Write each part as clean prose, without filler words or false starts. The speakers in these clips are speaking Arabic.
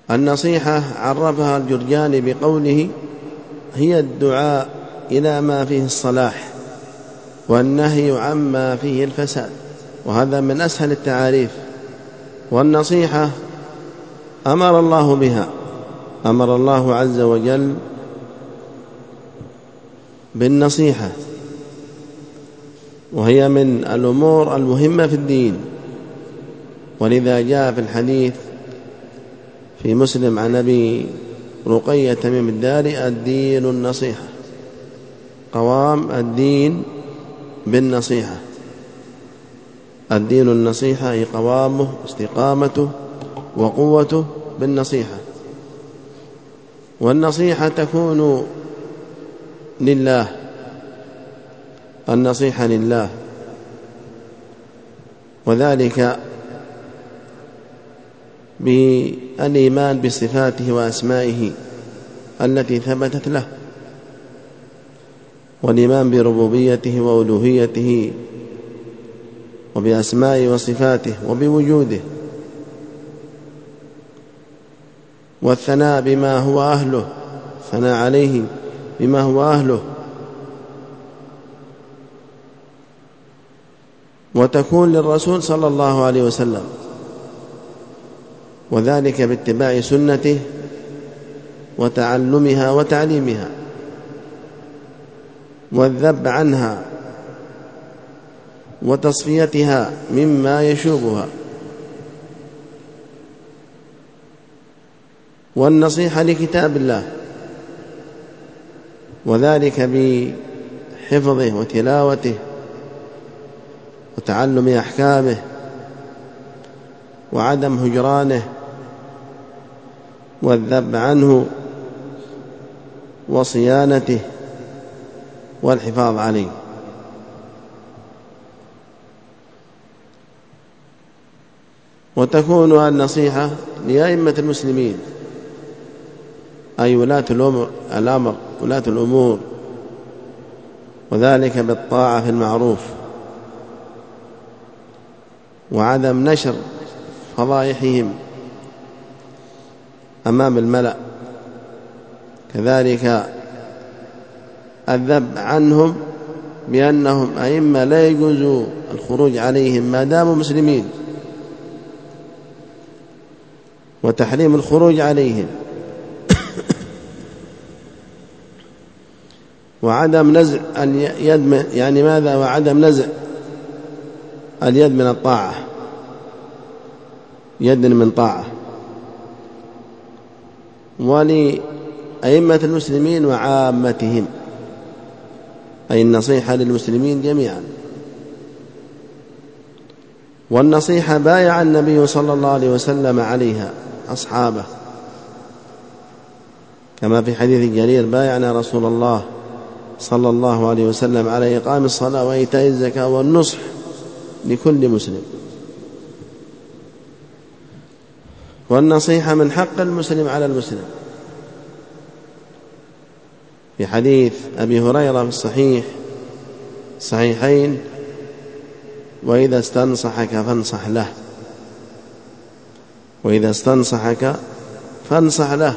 النصيحة عرفها الجرجاني بقوله: هي الدعاء إلى ما فيه الصلاح والنهي عما فيه الفساد. وهذا من أسهل التعاريف. والنصيحة أمر الله بها، أمر الله عز وجل بالنصيحة، وهي من الأمور المهمة في الدين. ولذا جاء في الحديث في مسلم عن أبي رقية تميم الداري: الدين النصيحة، قوام الدين بالنصيحة. الدين النصيحة هي قوامه، استقامته، وقوته بالنصيحة. والنصيحة تكون لله، النصيحة لله، وذلك بالإيمان بصفاته وأسمائه التي ثبتت له، والإيمان بربوبيته وألوهيته وبأسمائه وصفاته وبوجوده، والثناء بما هو أهله، ثناء عليه بما هو أهله. وتكون للرسول صلى الله عليه وسلم، وذلك باتباع سنته وتعلمها وتعليمها، والذب عنها وتصفيتها مما يشوبها. والنصيحة لكتاب الله، وذلك بحفظه وتلاوته وتعلم أحكامه وعدم هجرانه والذب عنه وصيانته والحفاظ عليه. وتكون النصيحة لأئمة المسلمين، أي ولاة الأمر، ولاة الأمور، وذلك بالطاعة في المعروف وعدم نشر فضائحهم أمام الملأ، كذلك الذب عنهم بأنهم أئمة لا يجوز الخروج عليهم ما داموا مسلمين، وتحريم الخروج عليهم، وعدم نزع اليد، يعني ماذا؟ وعدم نزع اليد من الطاعة، يد من طاعة. ولأئمة المسلمين وعامتهم، أي النصيحة للمسلمين جميعا. والنصيحة بايع النبي صلى الله عليه وسلم عليها أصحابه، كما في حديث جرير: بايعنا رسول الله صلى الله عليه وسلم على إقام الصلاة وإيتاء الزكاة والنصح لكل مسلم. والنصيحة من حق المسلم على المسلم، في حديث أبي هريرة في الصحيحين: وإذا استنصحك فانصح له، وإذا استنصحك فانصح له.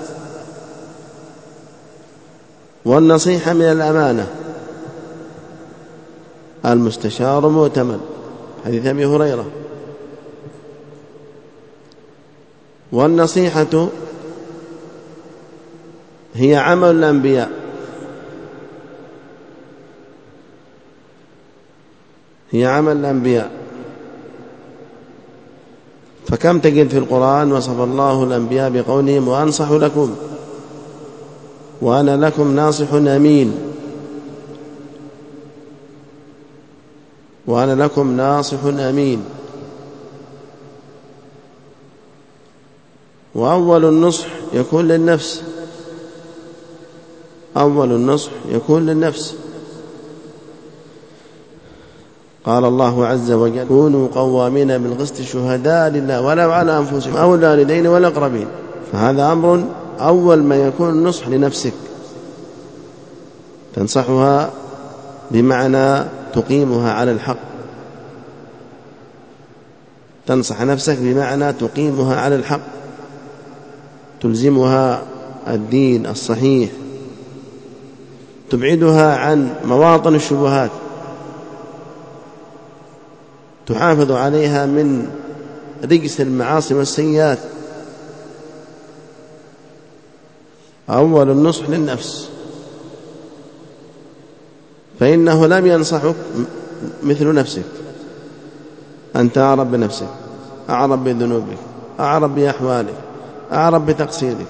والنصيحة من الأمانة، المستشار مؤتمن، حديث أبي هريرة. والنصيحة هي عمل الأنبياء، هي عمل الأنبياء. فكم تجد في القرآن وصف الله الأنبياء بقولهم: وأنصح لكم وأنا لكم ناصح أمين، وأنا لكم ناصح أمين. وأول النصح يكون للنفس، أول النصح يكون للنفس. قال الله عز وجل: كونوا قوامين بالقسط شهداء لله ولو على أنفسهم أو الوالدين والأقربين. فهذا أمر أول ما يكون النصح لنفسك، تنصحها بمعنى تقيمها على الحق، تنصح نفسك بمعنى تقيمها على الحق، تلزمها الدين الصحيح، تبعدها عن مواطن الشبهات، تحافظ عليها من رجس المعاصي والسيئات. أول النصح للنفس، فإنه لم ينصحك مثل نفسك. أنت أعرف بنفسك، أعرف بذنوبك، أعرف بأحوالك، أعرف بتقصيرك.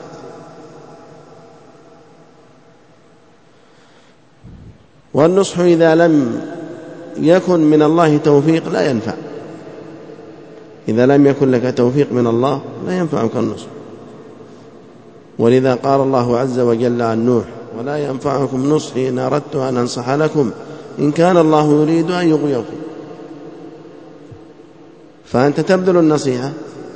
والنصح إذا لم يكن من الله توفيق لا ينفع. إذا لم يكن لك توفيق من الله لا ينفعك النصح. ولذا قال الله عز وجل عن نوح: ولا ينفعكم نصحي إن أردت أن أنصح لكم إن كان الله يريد أن يغويكم. فأنت تبذل النصيحة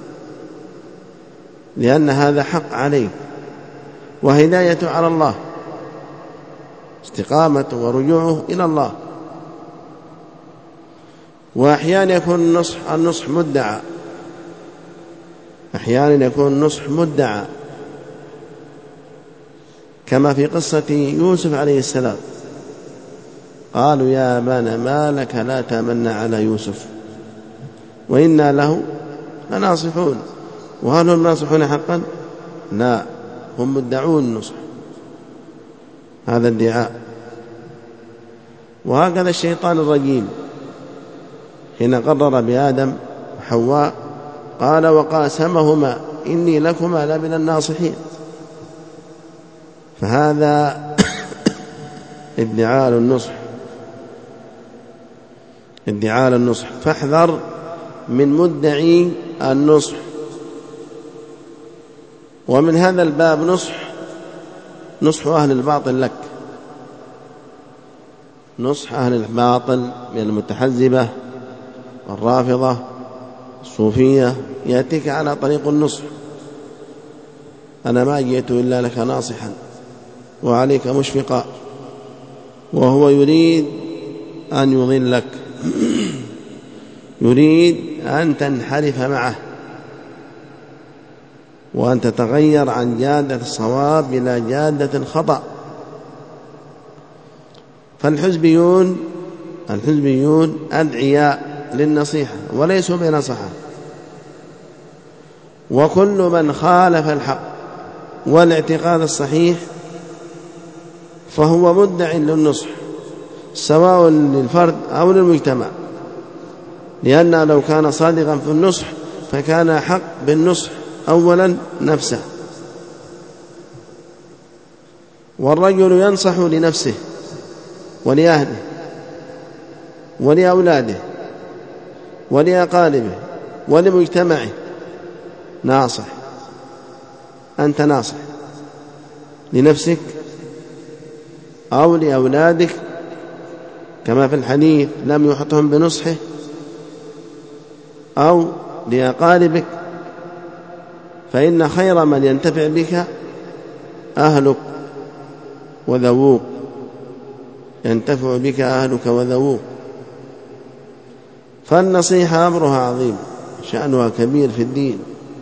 لأن هذا حق عليك، وهداية على الله، استقامة ورجوعه إلى الله. وأحيانا يكون النصح مدعى، أحيانا يكون النصح مدعى، كما في قصة يوسف عليه السلام. قالوا: يا أبانا ما لك لا تأمنا على يوسف وإنا له لناصحون. وهل هم ناصحون حقا؟ لا، هم مدعون النصح، هذا ادعاء. وهكذا الشيطان الرجيم حين قرر بآدم وحواء قال: وقاسمهما إني لكما لمن الناصحين. فهذا ادعاء النصح، فاحذر من مدعي النصح. ومن هذا الباب نصح أهل الباطل لك، نصح أهل الباطل من المتحزبة والرافضة الصوفية، يأتيك على طريق النصح: أنا ما جئت إلا لك ناصحا وعليك مشفقا. وهو يريد أن يضلك، يريد أن تنحرف معه وأن تتغير عن جادة الصواب إلى جادة الخطأ. فالحزبيون أدعياء للنصيحة وليسوا بنصحة، وكل من خالف الحق والاعتقاد الصحيح فهو مدع للنصح، سواء للفرد أو للمجتمع، لأنه لو كان صادقا في النصح فكان حق بالنصح أولا نفسه. والرجل ينصح لنفسه ولأهله ولأولاده ولأقاربه ولمجتمعه، ناصح. أنت ناصح لنفسك أو لأولادك، كما في الحديث: لم يحطهم بنصحه، أو لأقاربك، فإن خير من ينتفع بك أهلك وذووك، ينتفع بك أهلك وذووك. فالنصيحة أمرها عظيم، شأنها كبير في الدين.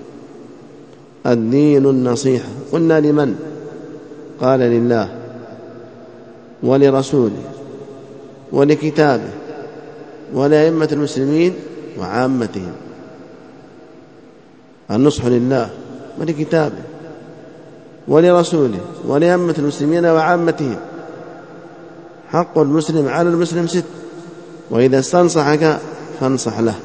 الدين النصيحة. قلنا لمن؟ قال: لله ولرسوله ولكتابه ولأئمة المسلمين وعامتهم. النصح لله ولكتابه ولرسوله ولأئمة المسلمين وعامتهم. حق المسلم على المسلم 6، وإذا استنصحك فانصح له.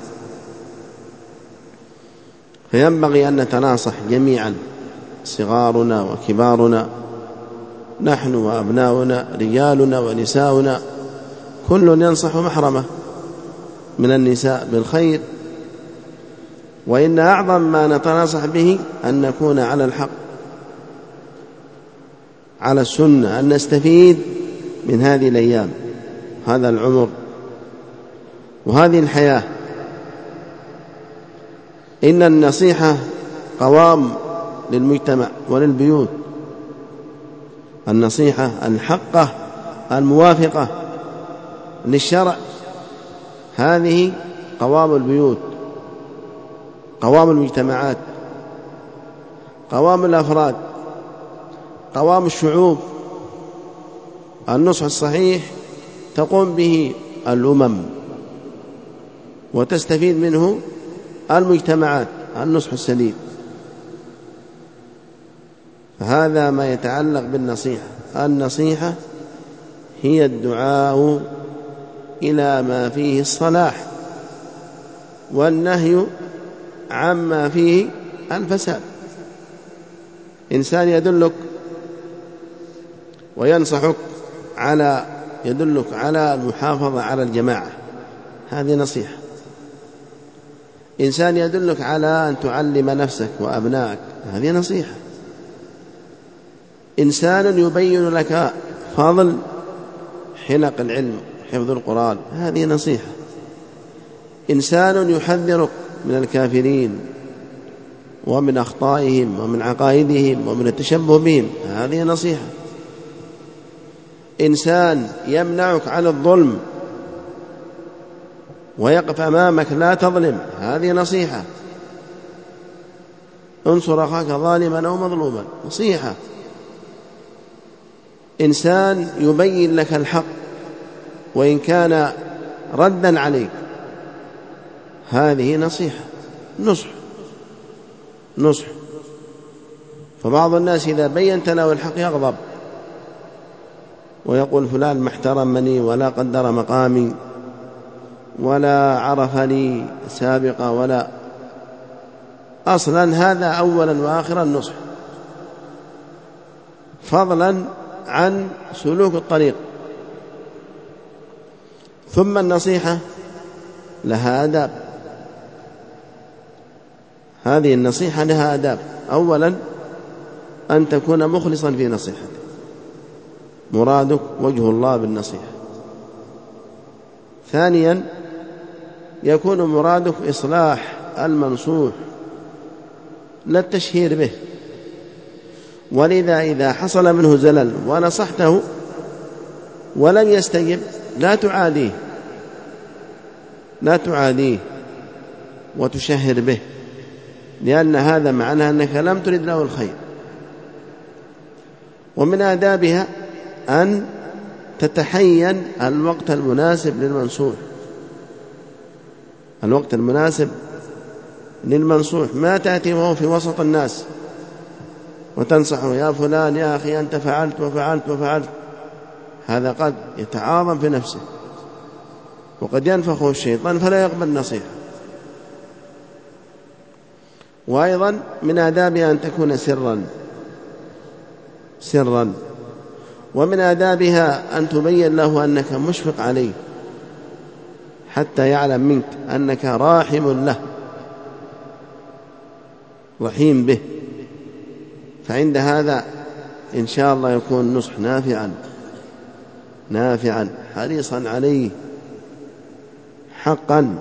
فينبغي أن نتناصح جميعا، صغارنا وكبارنا، نحن وأبناؤنا، رجالنا ونساؤنا، كل ينصح محرمه من النساء بالخير. وإن أعظم ما نتناصح به أن نكون على الحق، على السنة، أن نستفيد من هذه الأيام، هذا العمر وهذه الحياة. إن النصيحة قوام للمجتمع وللبيوت. النصيحة الحقة الموافقة للشرع هذه قوام البيوت، قوام المجتمعات. قوام الأفراد، قوام الشعوب. النصح الصحيح تقوم به الأمم وتستفيد منه المجتمعات، النصح السديد. هذا ما يتعلق بالنصيحة. النصيحة هي الدعاء إلى ما فيه الصلاح والنهي عما فيه الفساد. إنسان يدلك وينصحك يدلك على المحافظة على الجماعة، هذه نصيحة. إنسان يدلك على أن تعلم نفسك وأبنائك، هذه نصيحة. إنسان يبين لك فضل حلق العلم، حفظ القرآن، هذه نصيحة. إنسان يحذرك من الكافرين ومن أخطائهم ومن عقائدهم ومن التشبه بهم، هذه نصيحة. إنسان يمنعك عن الظلم ويقف أمامك لا تظلم، هذه نصيحة. انصر أخاك ظالما أو مظلوما، نصيحة. إنسان يبين لك الحق وإن كان ردا عليك، هذه نصيحة، نصح. فبعض الناس إذا بينت له الحق يغضب ويقول فلان ما احترمني ولا قدر مقامي ولا عرفني سابقا، ولا أصلا هذا أولا وآخرا نصح، فضلا عن سلوك الطريق. ثم النصيحة لها آداب. هذه النصيحة لها آداب. أولا أن تكون مخلصا في نصيحتك، مرادك وجه الله بالنصيحة. ثانيا يكون مرادك إصلاح المنصوح لا التشهير به. ولذا إذا حصل منه زلل ونصحته ولم يستجب لا تعاديه وتشهر به، لأن هذا معناه أنك لم ترد له الخير. ومن آدابها أن تتحين الوقت المناسب للمنصوح، الوقت المناسب للمنصوح، ما تأتي وهو في وسط الناس وتنصحه يا فلان يا أخي أنت فعلت وفعلت وفعلت، هذا قد يتعاظم في نفسه وقد ينفخه الشيطان فلا يقبل نصيحة. وأيضا من آدابها أن تكون سرا. ومن آدابها أن تبين له أنك مشفق عليه حتى يعلم منك أنك راحم له، رحيم به. فعند هذا إن شاء الله يكون النصح نافعا حريصا عليه حقا.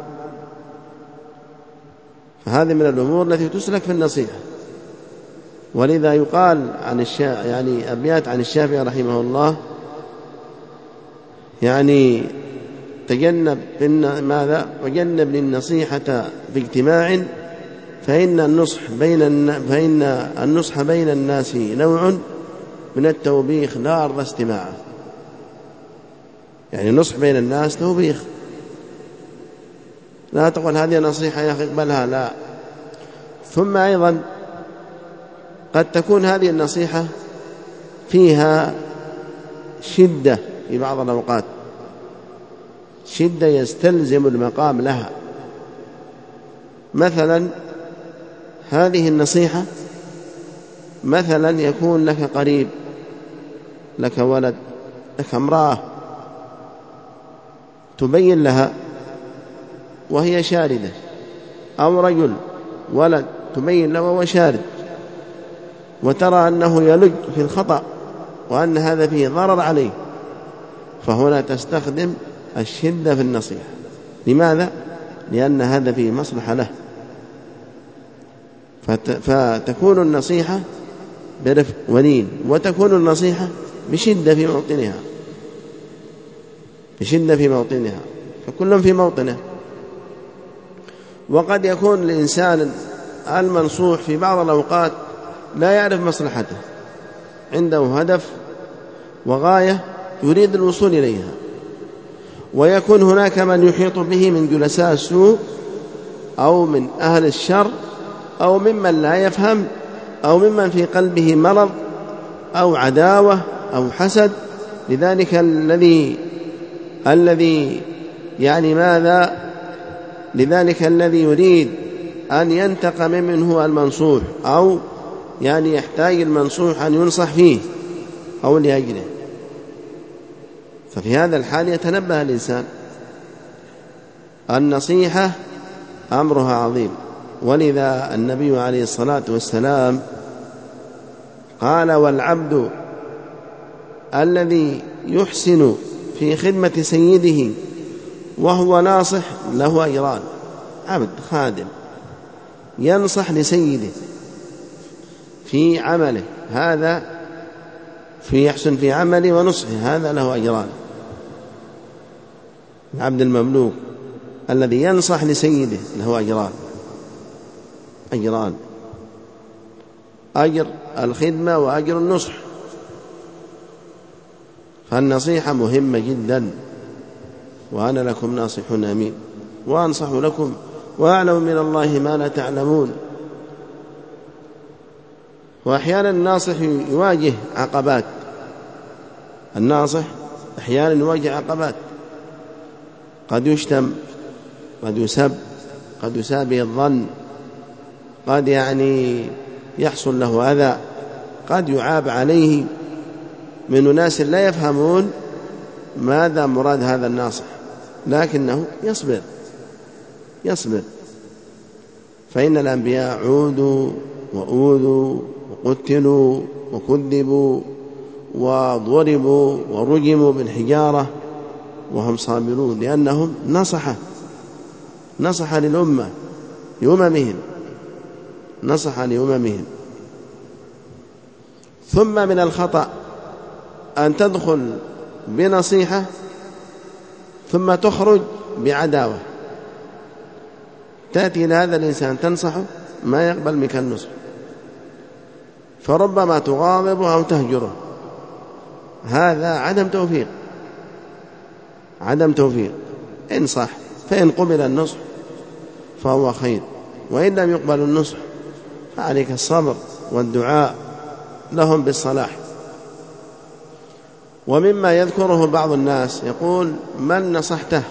فهذه من الأمور التي تسلك في النصيحة. ولذا يقال عن يعني أبيات عن الشافعي رحمه الله، يعني تجنب وجنبني النصيحة باجتماع فإن النصح بين الناس نوع من التوبيخ لا أرضى استماعه. يعني النصح بين الناس توبيخ، لا تقول هذه نصيحة يا أخي اقبلها، لا. ثم أيضا قد تكون هذه النصيحة فيها شدة في بعض الأوقات، شدة يستلزم المقام لها. مثلا هذه النصيحة مثلا يكون لك قريب، لك ولد، لك امرأة، تبين لها وهي شاردة، أو رجل ولد تبين له وهو شارد، وترى أنه يلج في الخطأ وأن هذا فيه ضرر عليه، فهنا تستخدم الشدة في النصيحة. لماذا؟ لأن هذا فيه مصلحة له. فتكون النصيحة برفق ولين، وتكون النصيحة بشدة في موطنها، فكل في موطنه. وقد يكون الإنسان المنصوح في بعض الأوقات لا يعرف مصلحته، عنده هدف وغاية يريد الوصول إليها، ويكون هناك من يحيط به من جلساء السوء أو من أهل الشر أو ممن لا يفهم أو ممن في قلبه مرض أو عداوة أو حسد. لذلك الذي يعني ماذا لذلك الذي يريد أن ينتقم منه المنصوح، أو يعني يحتاج المنصوح أن ينصح فيه أو لأجله، ففي هذا الحال يتنبه الإنسان. النصيحة أمرها عظيم، ولذا النبي عليه الصلاة والسلام قال: والعبد الذي يحسن في خدمة سيده وهو ناصح له أجران. عبد خادم ينصح لسيده في عمله، هذا في يحسن في عمله ونصحه، هذا له أجران. العبد المملوك الذي ينصح لسيده له أجران: أجر الخدمة وأجر النصح. فالنصيحة مهمة جدا، وأنا لكم ناصح أمين وأنصح لكم وأعلم من الله ما لا تعلمون. وأحيانا الناصح يواجه عقبات، الناصح أحيانا يواجه عقبات، قد يشتم، قد يسب، قد يساء به الظن، قد يحصل له أذى، قد يعاب عليه من أناس لا يفهمون ماذا مراد هذا الناصح، لكنه يصبر. فإن الأنبياء عودوا وأوذوا وقتلوا وكذبوا وضربوا ورجموا بالحجارة وهم صابرون، لأنهم نصح للأمة لأممهم. ثم من الخطأ أن تدخل بنصيحة ثم تخرج بعداوة، تأتي إلى هذا الإنسان تنصحه ما يقبل منك النصح، فربما تغاضبه أو تهجره. هذا عدم توفيق. انصح، فإن قبل النصح فهو خير، وإن لم يقبل النصح فعليك الصبر والدعاء لهم بالصلاح. ومما يذكره بعض الناس يقول: من نصحته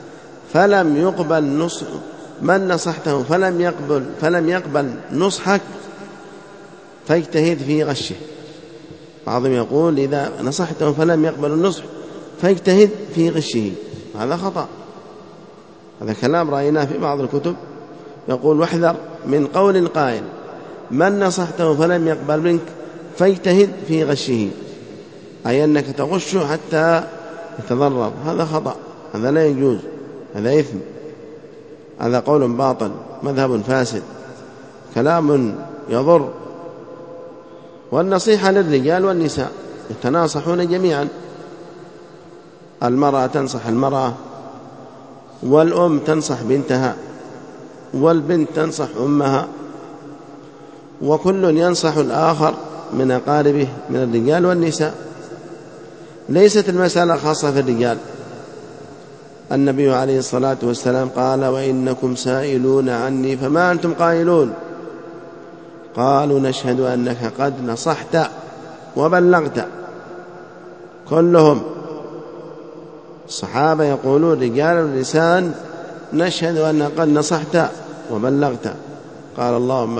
فلم يقبل نصحك فاجتهد في غشه. بعضهم يقول: إذا نصحته فلم يقبل النصح فاجتهد في غشه. هذا خطأ، هذا كلام رأيناه في بعض الكتب، يقول: واحذر من قول القائل: من نصحته فلم يقبل منك فاجتهد في غشه، أي أنك تغشه حتى يتضرر. هذا خطأ، هذا لا يجوز، هذا إثم، هذا قول باطل، مذهب فاسد، كلام يضر. والنصيحة للرجال والنساء يتناصحون جميعا، المرأة تنصح المرأة، والأم تنصح بنتها، والبنت تنصح أمها، وكل ينصح الآخر من أقاربه من الرجال والنساء. ليست المسألة خاصة في الرجال. النبي عليه الصلاة والسلام قال: وإنكم سائلون عني فما أنتم قائلون؟ قالوا: نشهد أنك قد نصحت وبلغت. كلهم الصحابة يقولون رجال ونساء: نشهد أنك قد نصحت وبلغت. قال: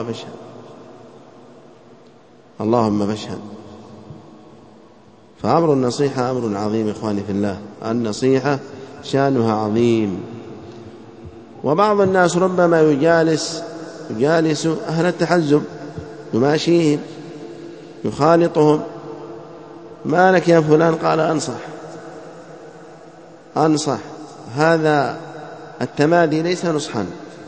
اللهم فاشهد. فأمر النصيحة أمر عظيم إخواني في الله، النصيحة شأنها عظيم. وبعض الناس ربما يجالس أهل التحزب، يماشيهم، يخالطهم: ما لك يا فلان؟ قال: أنصح. هذا التمادي ليس نصحا.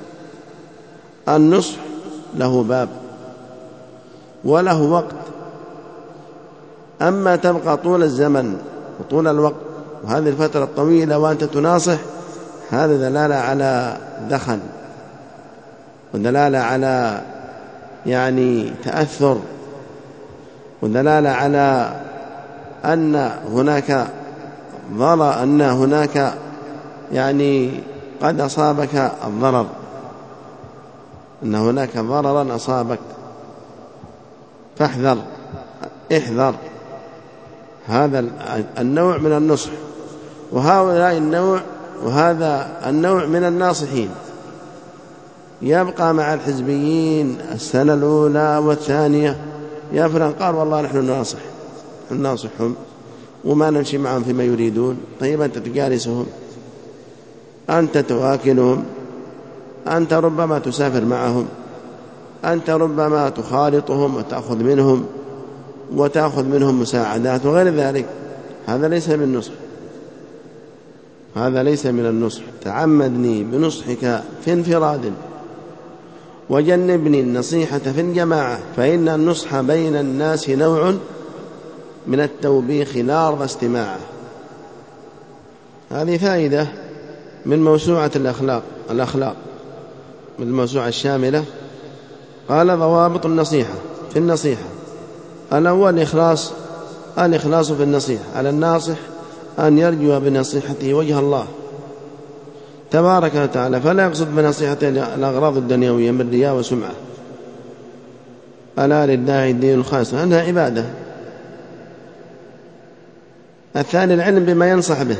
النصح له باب وله وقت، أما تبقى طول الزمن وطول الوقت وهذه الفترة الطويلة وأنت تناصح، هذا دلالة على دخل، ودلالة على تأثر ودلالة على أن هناك يعني قد أصابك الضرر، أن هناك ضررا أصابك فاحذر، احذر. هذا النوع من النصح، وهذا النوع من الناصحين يبقى مع الحزبيين السنة الأولى والثانية. يا فلان قال والله نحن نناصحهم وما نمشي معهم فيما يريدون. طيب أنت تجالسهم، أنت تواكلهم، أنت ربما تسافر معهم، أنت ربما تخالطهم وتأخذ منهم مساعدات وغير ذلك. هذا ليس من النصح. تعمدني بنصحك في انفراد وجنبني النصيحة في الجماعة، فإن النصح بين الناس نوع من التوبيخ لا أرضى استماعه. هذه فائدة من موسوعة الأخلاق من الموسوعة الشاملة. قال ضوابط النصيحة في النصيحة: الأول الإخلاص في النصيحة، على الناصح أن يرجو بنصيحته وجه الله تبارك وتعالى، فلا يقصد بنصيحته الأغراض الدنيوية من رياء وسمعة. ألا لله الدين الخالص، أنها عبادة. الثاني العلم بما ينصح به،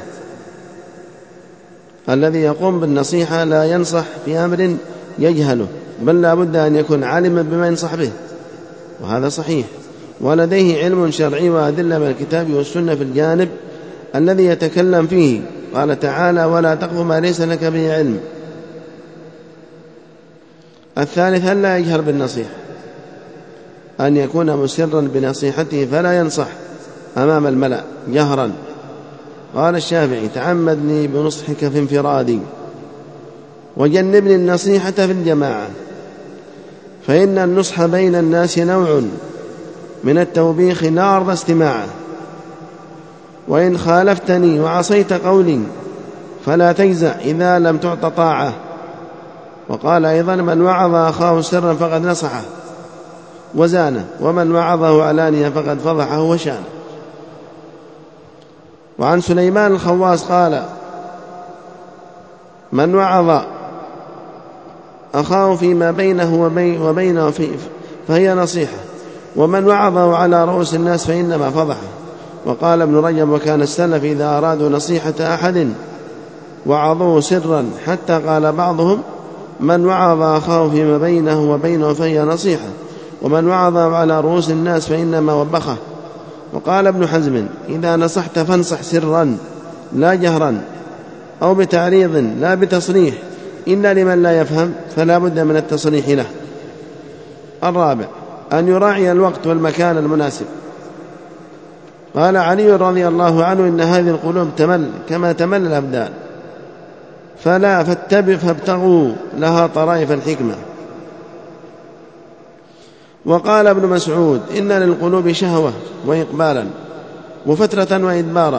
الذي يقوم بالنصيحة لا ينصح في أمر يجهله، بل لا بد أن يكون عالما بما ينصح به، وهذا صحيح، ولديه علم شرعي وأدلة من الكتاب والسنة في الجانب الذي يتكلم فيه. قال تعالى: ولا تقف ما ليس لك به علم. الثالث ألا يجهر بالنصيحة، أن يكون مسرا بنصيحته فلا ينصح أمام الملأ جهرا. قال الشافعي: تعمدني بنصحك في انفرادي وجنبني النصيحة في الجماعة، فإن النصح بين الناس نوع من التوبيخ لا أرضى استماعه، وإن خالفتني وعصيت قولي فلا تجزع إذا لم تعط طاعة. وقال أيضا: من وعظ أخاه سرا فقد نصحه وزانه، ومن وعظه علانية فقد فضحه وشانه. وعن سليمان الخواص قال: من وعظ أخاه فيما بينه وبينه فهي نصيحة، ومن وعظه على رؤوس الناس فإنما فضحه. وقال ابن رجب: وكان السلف إذا أرادوا نصيحة أحد وعظوه سرا، حتى قال بعضهم: من وعظ أخاه فيما بينه وبينه فهي نصيحة، ومن وعظه على رؤوس الناس فإنما وبخه. وقال ابن حزم: إذا نصحت فانصح سرا لا جهرا، أو بتعريض لا بتصريح، إلا لمن لا يفهم فلا بد من التصريح له. الرابع أن يراعي الوقت والمكان المناسب. قال علي رضي الله عنه: إن هذه القلوب تمل كما تمل الأبدان، فابتغوا لها طرائف الحكمة. وقال ابن مسعود: إن للقلوب شهوة وإقبالا وفترة وإدبارا.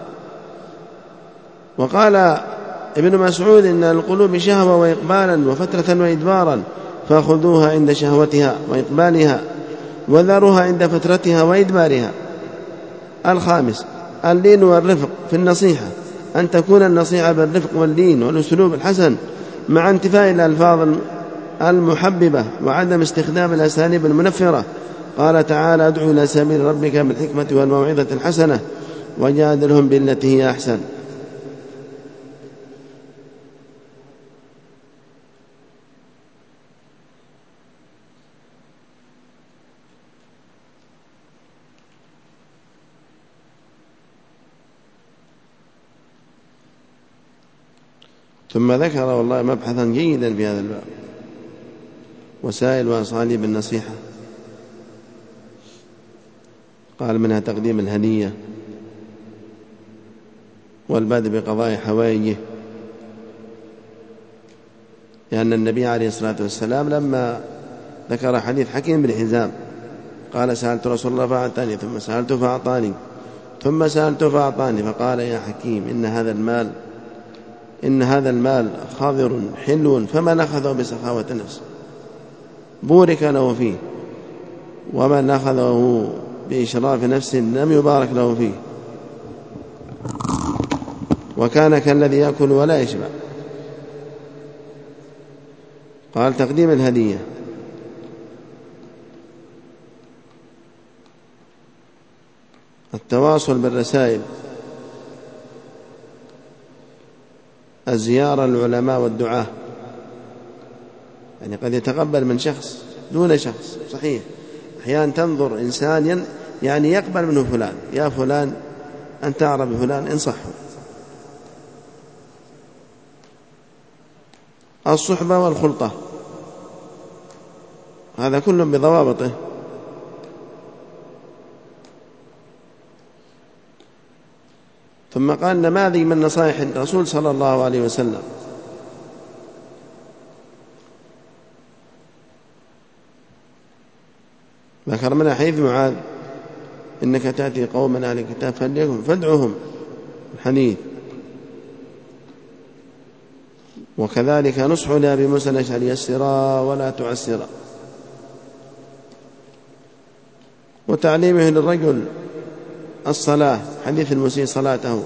وقال ابن مسعود: إن للقلوب شهوة وإقبالا وفترة وإدبارا، فخذوها عند شهوتها وإقبالها، وذروها عند فترتها وإدبارها. الخامس اللين والرفق في النصيحة، أن تكون النصيحة بالرفق واللين والأسلوب الحسن، مع انتفاء الألفاظ المحببة وعدم استخدام الأساليب المنفرة. قال تعالى: ادع إلى سبيل ربك بالحكمة والموعظة الحسنة وجادلهم بالتي هي أحسن. ثم ذكر والله مبحثا جيدا في هذا الباب: وسائل وأساليب النصيحة. قال: منها تقديم الهدية والبدء بقضاء حوائجه، لأن النبي عليه الصلاة والسلام لما ذكر حديث حكيم بن حزام قال: سألت رسول الله فأعطاني، ثم سألته فأعطاني، ثم سألته فأعطاني، فقال: يا حكيم، إن هذا المال خاضر حلو، فمن أخذه بسخاوة نفسه بورك له فيه، ومن أخذه بإشراف نفس لم يبارك له فيه، وكان كالذي يأكل ولا يشبع. قال تقديم الهدية. التواصل بالرسائل، الزيارة للعلماء والدعاة، يعني قد يتقبل من شخص دون شخص، صحيح أحيانا تنظر إنسان يعني يقبل منه فلان، يا فلان أنت أعرف بفلان انصحه. الصحبة والخلطة هذا كله بضوابطه. ثم قال نماذج من نصائح الرسول صلى الله عليه وسلم. ذكر من حديث معاذ إنك تأتي قوما أهل الكتاب فادعهم الحديث. وكذلك نصح لأبي موسى الأشعري يسرا ولا تعسرا، وتعليمه للرجل الصلاة، حديث المسيء صلاته.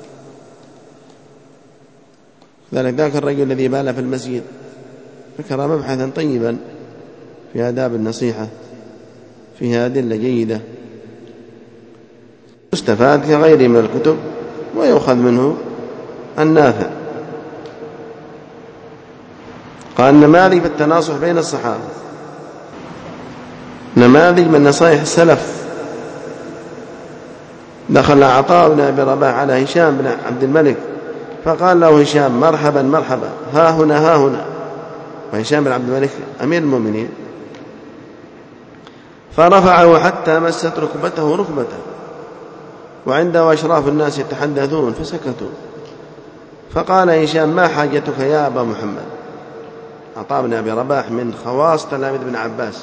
ذلك ذاك الرجل الذي بال في المسجد ذكر مبحثا طيبا في آداب النصيحة، فيها أدلة جيدة، يستفاد كغيره من الكتب ويؤخذ منه النافع. قال نماذج في التناصح بين الصحابة، نماذج من نصائح السلف. دخل عطاء بن أبي رباح على هشام بن عبد الملك فقال له هشام مرحبا مرحبا، ها هنا ها هنا، وهشام بن عبد الملك أمير المؤمنين، فرفعه حتى مست ركبته ركبته، وعنده أشراف الناس يتحدثون فسكتوا. فقال هشام ما حاجتك يا أبا محمد؟ عطاء بن أبي رباح من خواص تلاميذ ابن عباس.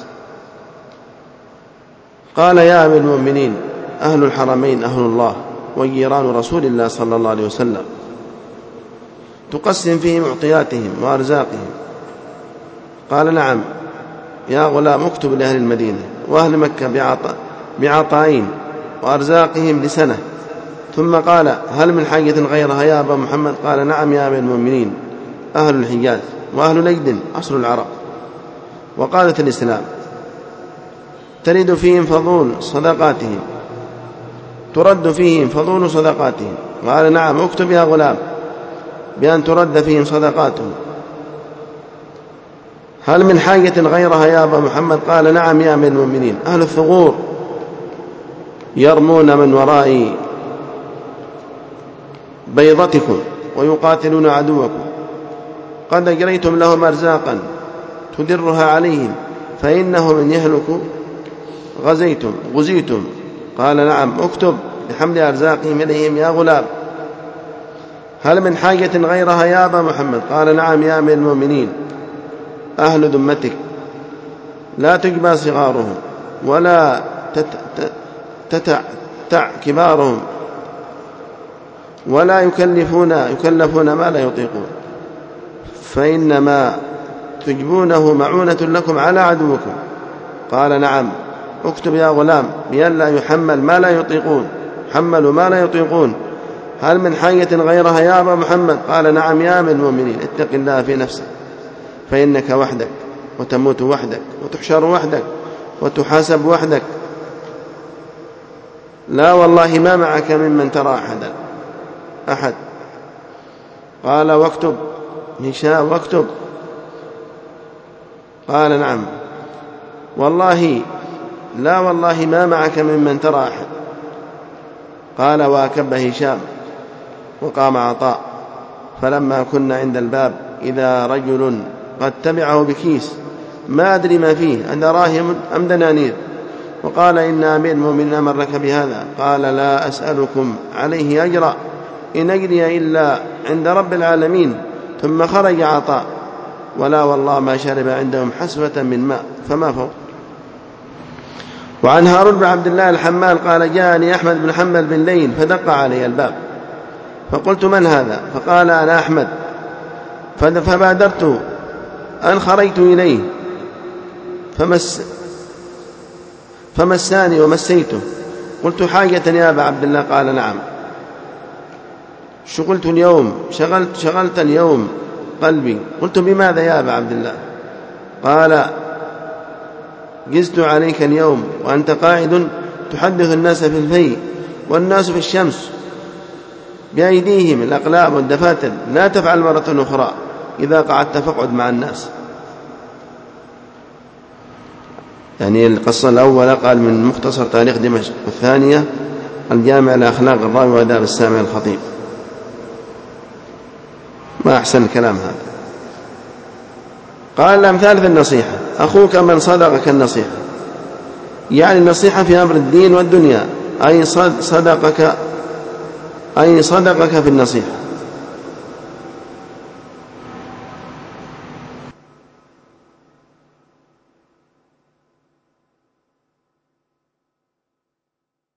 قال يا أمير المؤمنين أهل الحرمين أهل الله وجيران رسول الله صلى الله عليه وسلم، تقسم فيهم معطياتهم وأرزاقهم. قال نعم يا غلام اكتب لأهل المدينة وأهل مكة بعطائين وأرزاقهم لسنة. ثم قال هل من حاجة غيرها يا أبا محمد؟ قال نعم يا أمير المؤمنين أهل الحجاز وأهل نجد أصل العرب وقادة الإسلام، ترد فيهم فضول صدقاتهم، ترد فيهم فضول صدقاتهم. قال نعم اكتب يا غلام بأن ترد فيهم صدقاتهم. هل من حاجة غيرها يا أبا محمد؟ قال نعم يا أمير المؤمنين أهل الثغور يرمون من وراء بيضتكم ويقاتلون عدوكم، قد أجريتم لهم أرزاقا تدرها عليهم، فإنهم إن يهلكوا غزيتم. قال نعم اكتب بحمل أرزاقهم إليهم يا غلام. هل من حاجة غيرها يا أبا محمد؟ قال نعم يا أمير المؤمنين أهل ذمتك لا تجبى صغارهم ولا تتع كبارهم ولا يكلفون ما لا يطيقون، فإنما تجبونه معونة لكم على عدوكم. قال نعم اكتب يا غلام بأن لا يحمل ما لا يطيقون، حملوا ما لا يطيقون. هل من حاجة غيرها يا أبا محمد؟ قال نعم يا أمير المؤمنين اتق الله في نفسك، فإنك وحدك وتموت وحدك وتحشر وحدك وتحاسب وحدك، لا والله ما معك ممن ترى أحد. قال واكتب هشام واكتب. قال نعم والله لا والله ما معك ممن ترى أحد. قال واكب هشام وقام عطاء، فلما كنا عند الباب إذا رجل قد تبعه بكيس ما أدري ما فيه أدراهم أم دنانير، وقال إن أمير المؤمنين أمرك بهذا. قال لا أسألكم عليه أجرا إن أجري إلا عند رب العالمين. ثم خرج عطاء ولا والله ما شرب عندهم حسوة من ماء فما فوق. وعن هارون بن عبد الله الحمال قال جاءني أحمد بن حنبل بالليل فدق علي الباب فقلت من هذا؟ فقال أنا أحمد، فبادرت أن خرجت إليه فمساني ومسيته. قلت حاجة يا أبا عبد الله؟ قال نعم. شغلت اليوم، شغلت اليوم قلبي. قلت بماذا يا أبا عبد الله؟ قال جزت عليك اليوم وأنت قاعد تحدث الناس في الفي والناس في الشمس بأيديهم الأقلام والدفاتر، لا تفعل مرة أخرى، إذا قعدت فاقعد مع الناس. يعني القصة الأولى قال من مختصر تاريخ دمشق، والثانية الجامع لأخلاق الراوي وآداب السامع الخطيب. ما أحسن الكلام هذا. قال الأمثال في النصيحة: أخوك من صدقك النصيحة، يعني النصيحة في أمر الدين والدنيا، أي صدقك في النصيحة.